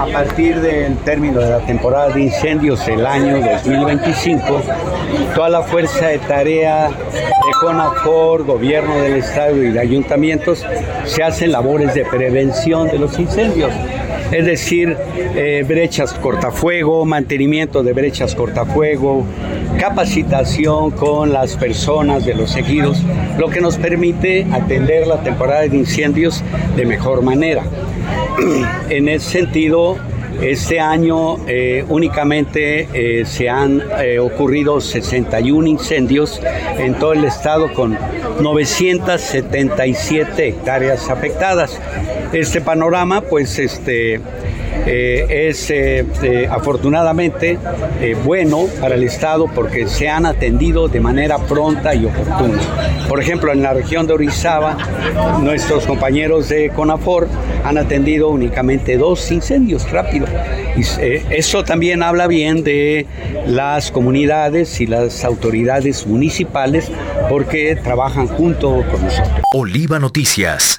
a partir del término de la temporada de incendios del año 2025, toda la fuerza de tarea de CONAFOR, gobierno del estado y de ayuntamientos se hacen labores de prevención de los incendios. Es decir, brechas cortafuego, mantenimiento de brechas cortafuego, capacitación con las personas de los ejidos, lo que nos permite atender la temporada de incendios de mejor manera. En ese sentido, este año únicamente se han ocurrido 61 incendios en todo el estado con 977 hectáreas afectadas. Este panorama, pues, es afortunadamente bueno para el estado porque se han atendido de manera pronta y oportuna. Por ejemplo, en la región de Orizaba, nuestros compañeros de CONAFOR han atendido únicamente 2 incendios rápido. Y eso también habla bien de las comunidades y las autoridades municipales porque trabajan junto con nosotros. Oliva Noticias.